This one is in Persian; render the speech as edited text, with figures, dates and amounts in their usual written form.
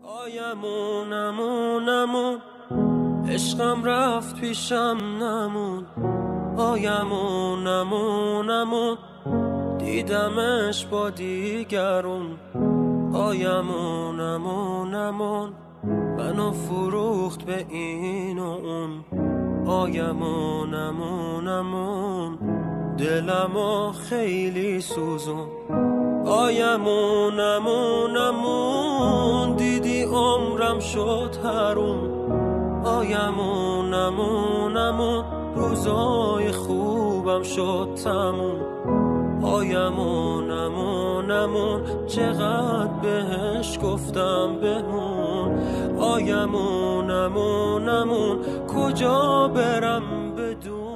آیمون عشقم رفت پیشم نمون. آیمون دیدمش با دیگرون. آیمون منو فروخت به این و اون. آیمون دلمو خیلی سوزون. آیمون دیدی عمرم شد حروم. آیمون روزای خوبم شد تموم. آیمون چقدر بهش گفتم بمون. آیمون کجا برم بدون